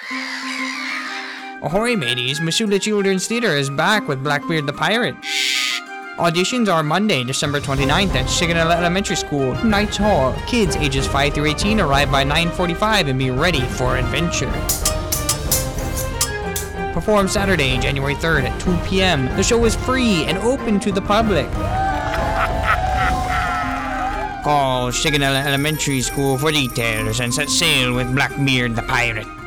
Ahoy mateys, Missoula Children's Theatre is back with Blackbeard the Pirate. Auditions are Monday, December 29th at Signal Elementary School, Knights Hall. Kids ages 5 through 18 arrive by 9:45 and be ready for adventure. Perform Saturday, January 3rd at 2 p.m. The show is free and open to the public. Call Signal Elementary School for details and set sail with Blackbeard the Pirate.